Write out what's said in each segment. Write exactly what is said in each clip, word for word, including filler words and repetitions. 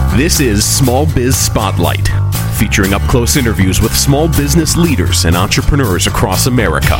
This is Small Biz Spotlight, featuring up-close interviews with small business leaders and entrepreneurs across America.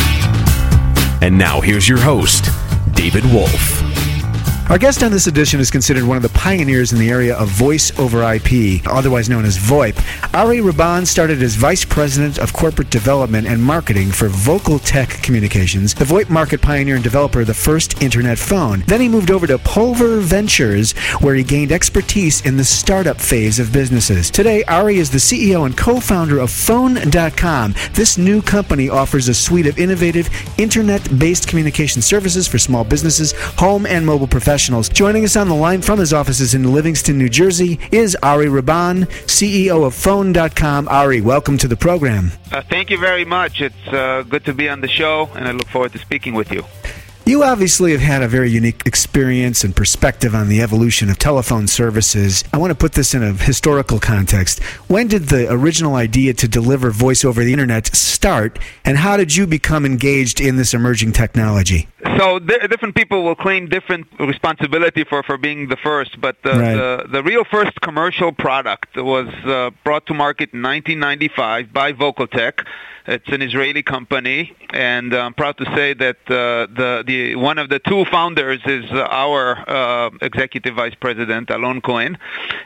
And now here's your host, David Wolf. Our guest on this edition is considered one of the pioneers in the area of voice over I P, otherwise known as VoIP. Ari Raban started as Vice President of Corporate Development and Marketing for Vocaltech Communications, the VoIP market pioneer and developer of the first internet phone. Then he moved over to Pulver Ventures, where he gained expertise in the startup phase of businesses. Today, Ari is the C E O and co-founder of Phone dot com. This new company offers a suite of innovative internet-based communication services for small businesses, home and mobile professionals. Joining us on the line from his offices in Livingston, New Jersey, is Ari Raban, C E O of Phone dot com. Ari, welcome to the program. Uh, thank you very much. It's uh, good to be on the show, and I look forward to speaking with you. You obviously have had a very unique experience and perspective on the evolution of telephone services. I want to put this in a historical context. When did the original idea to deliver voice over the internet start, and how did you become engaged in this emerging technology? So th- different people will claim different responsibility for, for being the first, but the, Right. the, the real first commercial product was uh, brought to market in nineteen ninety-five by Vocaltech. It's an Israeli company, and I'm proud to say that uh, the the one of the two founders is our uh, executive vice president, Alon Cohen.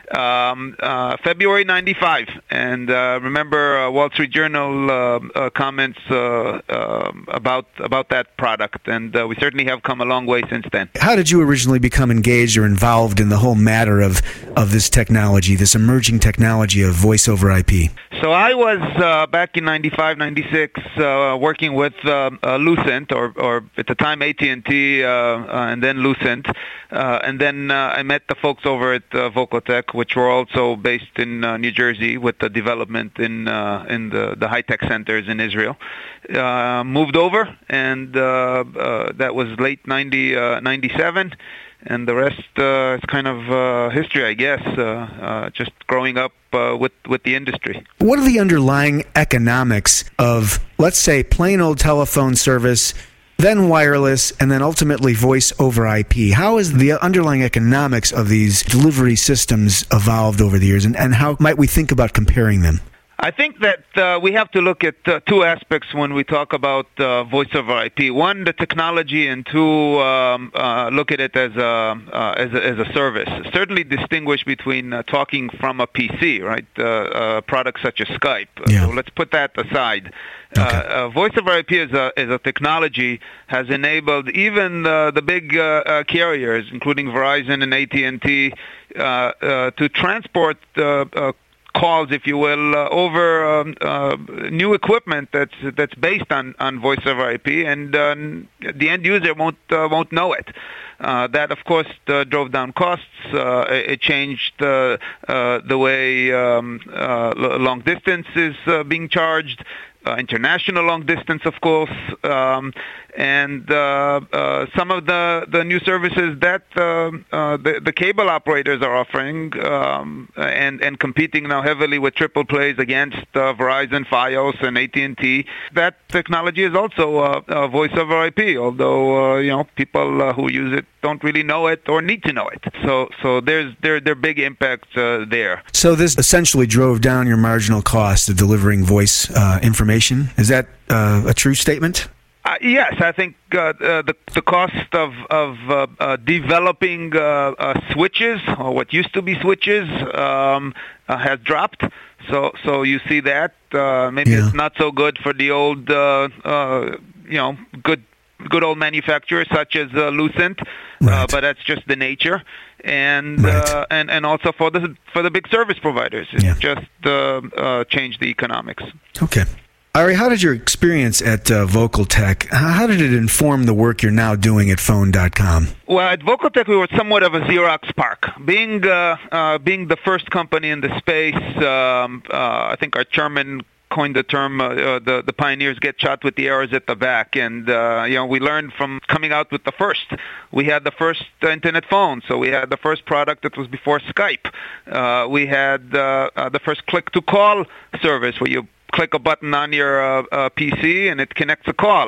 Um, uh, February ninety-five, and uh, remember uh, Wall Street Journal uh, uh, comments uh, uh, about about that product, and uh, we certainly have come a long way since then. How did you originally become engaged or involved in the whole matter of, of this technology, this emerging technology of voice over I P? So I was uh, back in ninety-five, ninety-six uh, working with uh, uh, Lucent, or, or at the time A T and T, uh, uh, and then Lucent. Uh, and then uh, I met the folks over at uh, Vocaltech, which were also based in uh, New Jersey with the development in uh, in the, the high-tech centers in Israel. Uh, moved over, and uh, uh, that was late ninety, uh, ninety-seven. And the rest uh, is kind of uh, history, I guess, uh, uh, just growing up uh, with, with the industry. What are the underlying economics of, let's say, plain old telephone service, then wireless, and then ultimately voice over I P? How has the underlying economics of these delivery systems evolved over the years, and, and how might we think about comparing them? I think that uh, we have to look at uh, two aspects when we talk about uh, voice over I P. One, the technology, and two, um, uh, look at it as a, uh, as a as a service. Certainly distinguish between uh, talking from a P C, right? Uh, uh, products such as Skype. Yeah. So let's put that aside. Okay. Uh, uh, voice over I P as a, as a technology has enabled even uh, the big uh, uh, carriers, including Verizon and A T and T, uh, uh, to transport uh, uh, calls, if you will, uh, over um, uh, new equipment that's that's based on, on voice over I P, and uh, the end user won't uh, won't know it. Uh, that, of course, uh, drove down costs. Uh, it, it changed uh, uh, the way um, uh, long distance is uh, being charged. Uh, international long distance, of course, um, and uh, uh, some of the, the new services that uh, uh, the, the cable operators are offering um, and, and competing now heavily with triple plays against uh, Verizon, Fios, and A T and T. That technology is also uh, uh, voice over I P, although uh, you know people uh, who use it don't really know it or need to know it. So, so there's there there are big impacts uh, there. So this essentially drove down your marginal cost of delivering voice uh, information. Is that uh, a true statement? Uh, yes, I think uh, uh, the the cost of of uh, uh, developing uh, uh, switches, or what used to be switches, um, uh, has dropped. So so you see that uh, maybe Yeah. it's not so good for the old uh, uh, you know good good old manufacturers such as uh, Lucent, Right. uh, but that's just the nature. And Right. uh, and and also for the for the big service providers, it Yeah. just uh, uh, changed the economics. Okay. Ari, how did your experience at uh, Vocaltech, how did it inform the work you're now doing at Phone dot com? Well, at Vocaltech, we were somewhat of a Xerox PARC. Being uh, uh, being the first company in the space, um, uh, I think our chairman coined the term, uh, uh, the, the pioneers get shot with the arrows at the back. And, uh, you know, we learned from coming out with the first. We had the first uh, internet phone, so we had the first product that was before Skype. Uh, we had uh, uh, the first click-to-call service where you click a button on your uh, uh, P C and it connects a call.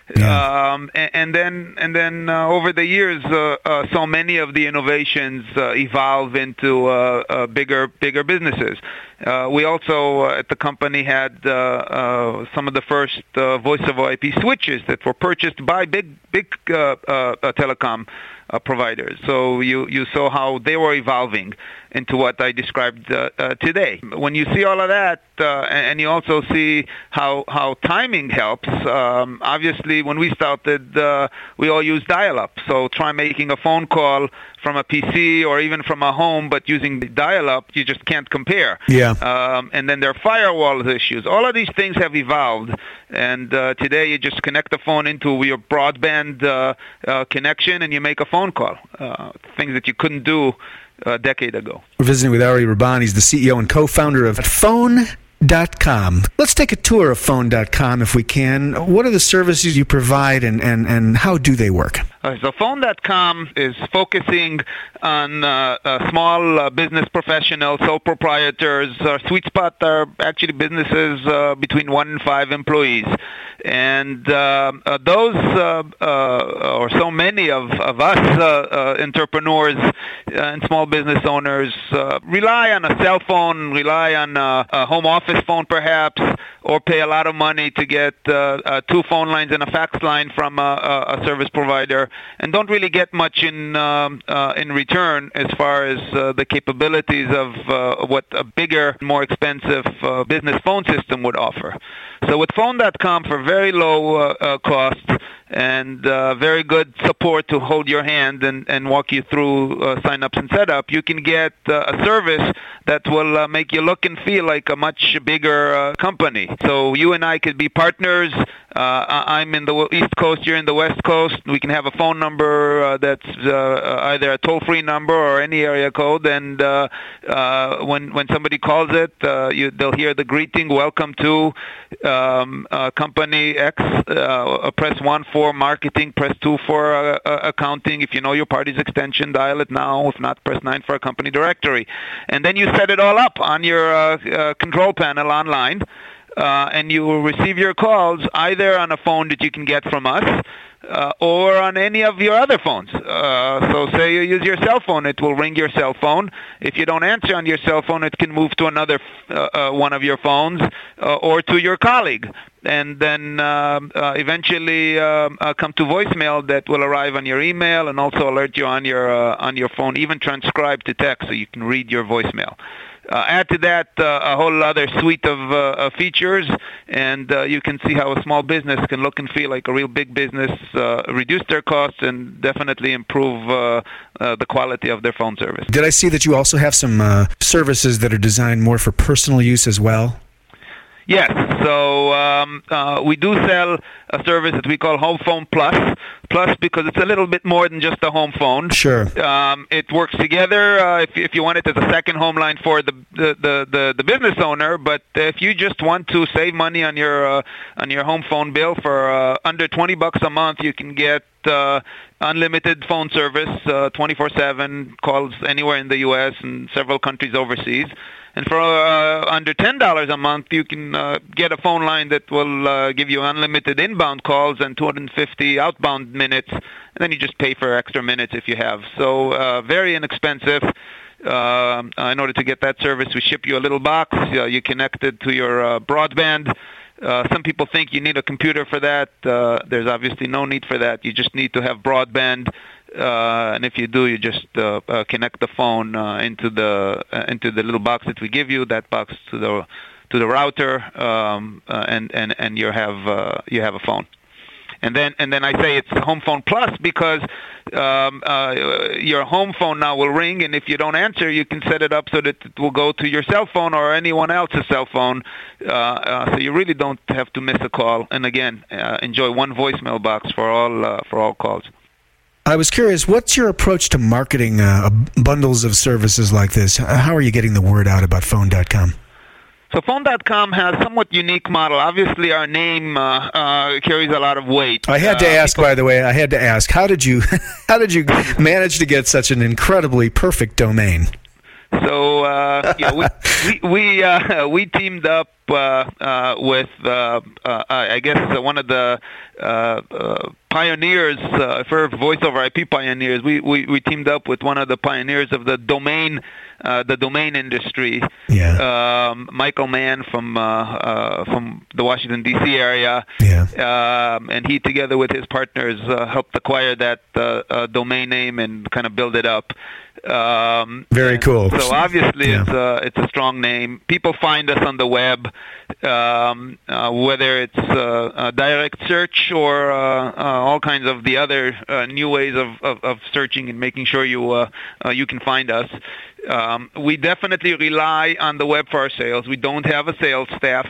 Yeah. Um, and, and then, and then uh, over the years, uh, uh, so many of the innovations uh, evolve into uh, uh, bigger, bigger businesses. Uh, we also uh, at the company had uh, uh, some of the first uh, voice over I P switches that were purchased by big, big uh, uh, uh, telecom uh, providers. So you you saw how they were evolving into what I described uh, uh, today. When you see all of that, uh, and, and you also see how how timing helps. Um, obviously, when we started, uh, we all used dial-up. So try making a phone call from a P C or even from a home, but using the dial-up, you just can't compare. Yeah. Um, and then there are firewall issues. All of these things have evolved, and uh, today you just connect the phone into your broadband uh, uh, connection, and you make a phone call. Uh, things that you couldn't do a decade ago. We're visiting with Ari Raban. He's the C E O and co-founder of Phone dot com. Let's take a tour of Phone dot com if we can. What are the services you provide, and, and, and how do they work? Uh, so Phone dot com is focusing on uh, uh, small uh, business professionals, sole proprietors. Our sweet spot are actually businesses uh, between one and five employees. And uh, uh, those, uh, uh, or so many of, of us uh, uh, entrepreneurs and small business owners uh, rely on a cell phone, rely on a, a home office phone perhaps, or pay a lot of money to get uh, uh, two phone lines and a fax line from a, a service provider, and don't really get much in um, uh, in return as far as uh, the capabilities of uh, what a bigger, more expensive uh, business phone system would offer. So with Phone dot com, for very low uh, uh, cost and uh, very good support to hold your hand and, and walk you through uh, sign-ups and setup, you can get uh, a service that will uh, make you look and feel like a much bigger uh, company. So you and I could be partners. Uh, I'm in the East Coast, you're in the West Coast. We can have a phone number uh, that's uh, either a toll-free number or any area code, and uh, uh, when when somebody calls it, uh, you, they'll hear the greeting, welcome to um, uh, company X, uh, press one for marketing, press two for uh, uh, accounting. If you know your party's extension, dial it now. If not, press nine for a company directory. And then you set it all up on your uh, uh, control panel online. Uh, and you will receive your calls either on a phone that you can get from us uh, or on any of your other phones. Uh, so say you use your cell phone, it will ring your cell phone. If you don't answer on your cell phone, it can move to another uh, uh, one of your phones uh, or to your colleague. And then uh, uh, eventually uh, uh, come to voicemail that will arrive on your email and also alert you on your uh, on your phone, even transcribe to text so you can read your voicemail. Uh, add to that uh, a whole other suite of, uh, of features, and uh, you can see how a small business can look and feel like a real big business, uh, reduce their costs, and definitely improve uh, uh, the quality of their phone service. Did I see that you also have some uh, services that are designed more for personal use as well? Yes, so um, uh, we do sell a service that we call Home Phone Plus. Plus because it's a little bit more than just a home phone. Sure. Um, it works together uh, if, if you want it as a second home line for the the, the, the, the business owner. But if you just want to save money on your uh, on your home phone bill for uh, under twenty bucks a month, you can get uh, unlimited phone service, uh, twenty-four seven calls anywhere in the U S and several countries overseas. And for uh, under ten dollars a month, you can uh, get a phone line that will uh, give you unlimited inbound calls and two hundred fifty outbound minutes, and then you just pay for extra minutes if you have. So uh, very inexpensive. Uh, in order to get that service, we ship you a little box. Uh, you connect it to your uh, broadband. Uh, some people think you need a computer for that. Uh, there's obviously no need for that. You just need to have broadband. Uh, and if you do, you just uh, uh, connect the phone uh, into the uh, into the little box that we give you. That box to the to the router, um, uh, and and and you have uh, you have a phone. And then and then I say it's Home Phone Plus because um, uh, your home phone now will ring, and if you don't answer, you can set it up so that it will go to your cell phone or anyone else's cell phone. Uh, uh, so you really don't have to miss a call. And again, uh, enjoy one voicemail box for all uh, for all calls. I was curious, what's your approach to marketing uh, bundles of services like this? How are you getting the word out about Phone dot com? So Phone dot com has a somewhat unique model. Obviously, our name uh, uh, carries a lot of weight. I had to uh, ask, people... by the way, I had to ask, how did you how did you manage to get such an incredibly perfect domain? So uh, yeah, we we we, uh, we teamed up uh, uh, with uh, uh, I guess uh, one of the uh, uh, pioneers uh, for voice over I P pioneers. We, we we teamed up with one of the pioneers of the domain uh, the domain industry. Yeah. Um, Michael Mann from uh, uh, from the Washington D C area. Yeah. Um, and he, together with his partners, uh, helped acquire that uh, uh, domain name and kind of build it up. Um, Very cool. So obviously, yeah. it's a it's a strong name. People find us on the web, um, uh, whether it's uh, a direct search or uh, uh, all kinds of the other uh, new ways of, of, of searching and making sure you uh, uh, you can find us. Um, we definitely rely on the web for our sales. We don't have a sales staff.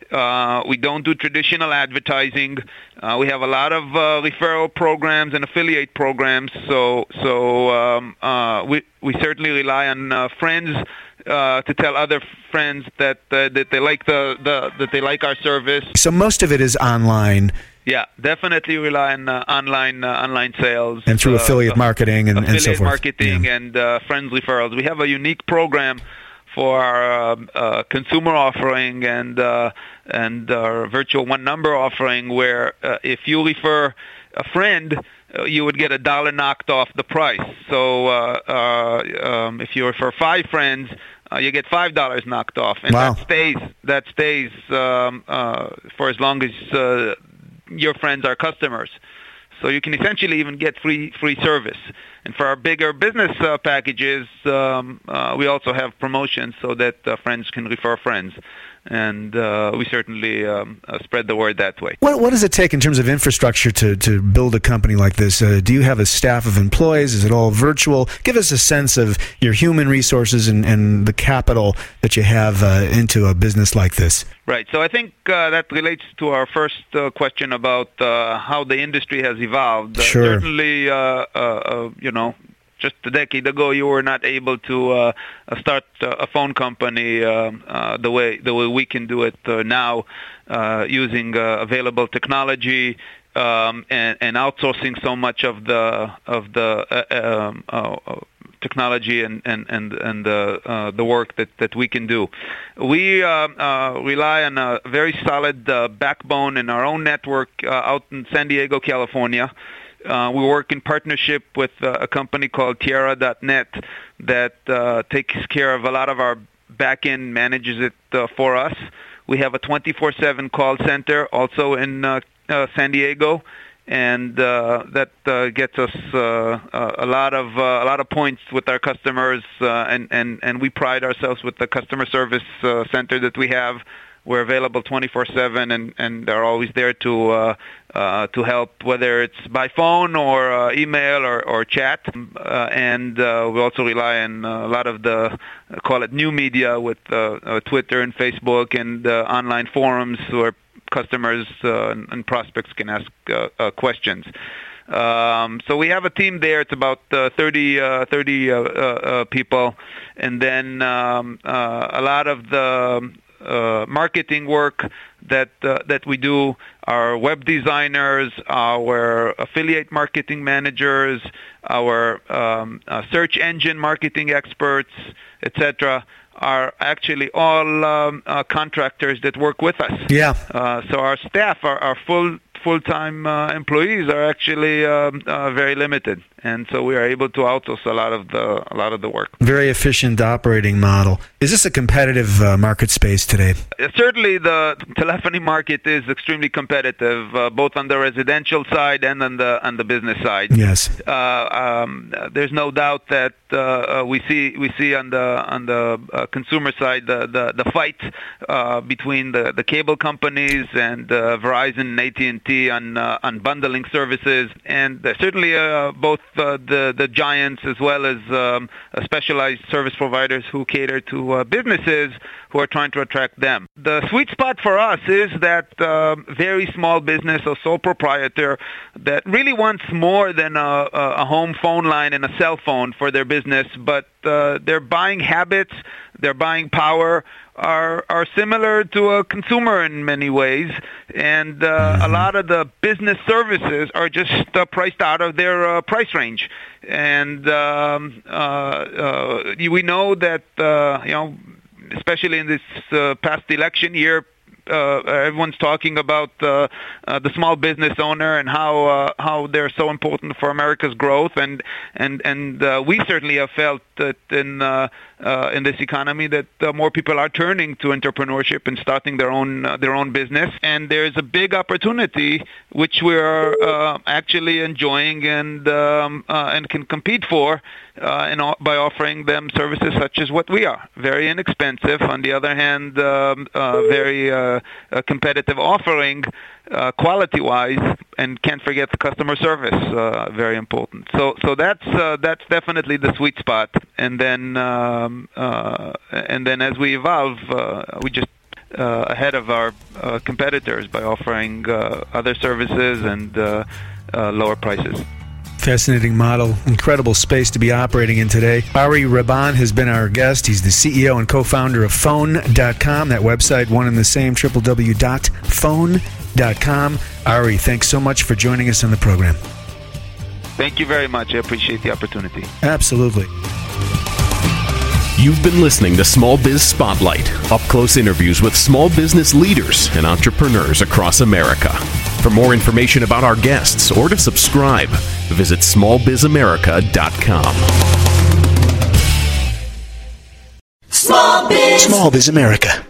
Uh, we don't do traditional advertising. Uh, we have a lot of uh, referral programs and affiliate programs. So, so um, uh, we we certainly rely on uh, friends uh, to tell other friends that uh, that they like the, the that they like our service. So most of it is online. Yeah, definitely rely on uh, online uh, online sales and through uh, affiliate uh, marketing and, affiliate and so forth. marketing yeah. and uh, friends referrals. We have a unique program for our uh, uh, consumer offering and uh, and our virtual one number offering, where uh, if you refer a friend, uh, you would get a dollar knocked off the price. So uh, uh, um, if you refer five friends, uh, you get five dollars knocked off, and wow. that stays that stays um, uh, for as long as uh, your friends are customers. So you can essentially even get free free service. And for our bigger business uh, packages, um, uh, we also have promotions so that uh, friends can refer friends. And uh, we certainly um, uh, spread the word that way. What, what does it take in terms of infrastructure to, to build a company like this? Uh, do you have a staff of employees? Is it all virtual? Give us a sense of your human resources and, and the capital that you have uh, into a business like this. Right. So I think uh, that relates to our first uh, question about uh, how the industry has evolved. Uh, sure. Certainly, uh, uh, uh, you know, just a decade ago, you were not able to uh, start a phone company uh, uh, the way the way we can do it uh, now, uh, using uh, available technology um, and, and outsourcing so much of the of the uh, um, uh, technology and and and and the uh, the work that, that we can do. We uh, uh, rely on a very solid uh, backbone in our own network uh, out in San Diego, California. Uh, we work in partnership with uh, a company called Tierra dot net that uh, takes care of a lot of our back-end, manages it uh, for us. We have a twenty-four seven call center also in uh, uh, San Diego, and uh, that uh, gets us uh, a lot of uh, a lot of points with our customers, uh, and, and, and we pride ourselves with the customer service uh, center that we have. We're available twenty-four seven and, and are always there to uh, uh, to help, whether it's by phone or uh, email or, or chat. Uh, and uh, we also rely on a lot of the, uh, call it new media with uh, uh, Twitter and Facebook and uh, online forums where customers uh, and, and prospects can ask uh, uh, questions. Um, so we have a team there. It's about uh, thirty, uh, thirty uh, uh, people. And then um, uh, a lot of the Uh, marketing work that uh, that we do, our web designers, our affiliate marketing managers, our um, uh, search engine marketing experts, et cetera, are actually all um, uh, contractors that work with us. Yeah. Uh, so our staff, our, our full full-time uh, employees are actually um, uh, very limited, and so we are able to outsource a lot of the a lot of the work. Very efficient operating model. Is this a competitive uh, market space today? Uh, certainly, the telephony market is extremely competitive, uh, both on the residential side and on the on the business side. Yes. Uh, um, there's no doubt that uh, we see we see on the on the uh, consumer side the the, the fight uh, between the, the cable companies and uh, Verizon and A T and T on uh, on bundling services, and uh, certainly uh, both uh, the the giants as well as um, uh, specialized service providers who cater to uh, businesses who are trying to attract them. The sweet spot for us is that uh, very small business or sole proprietor that really wants more than a, a home phone line and a cell phone for their business, but uh, their buying habits, their buying power are are similar to a consumer in many ways, and uh, a lot of the business services are just uh, priced out of their uh, price range. And um, uh, uh, we know that uh, you know, especially in this uh, past election year, Uh, everyone's talking about uh, uh, the small business owner and how uh, how they're so important for America's growth, and and and uh, we certainly have felt that in uh, uh, in this economy that uh, more people are turning to entrepreneurship and starting their own uh, their own business, and there's a big opportunity which we are uh, actually enjoying and um, uh, and can compete for. Uh, and by offering them services such as what we are, very inexpensive. On the other hand, um, uh, very uh, uh, competitive offering, uh, quality-wise, and can't forget the customer service, uh, very important. So, so that's uh, that's definitely the sweet spot. And then, um, uh, and then as we evolve, uh, we just uh, ahead of our uh, competitors by offering uh, other services and uh, uh, lower prices. Fascinating model, incredible space to be operating in today. Ari Rabban has been our guest. He's the C E O and co-founder of phone dot com, that website, one and the same, w w w dot phone dot com. Ari, thanks so much for joining us on the program. Thank you very much. I appreciate the opportunity. Absolutely. You've been listening to Small Biz Spotlight, up-close interviews with small business leaders and entrepreneurs across America. For more information about our guests or to subscribe, visit small biz america dot com. Small Biz. Small Biz America.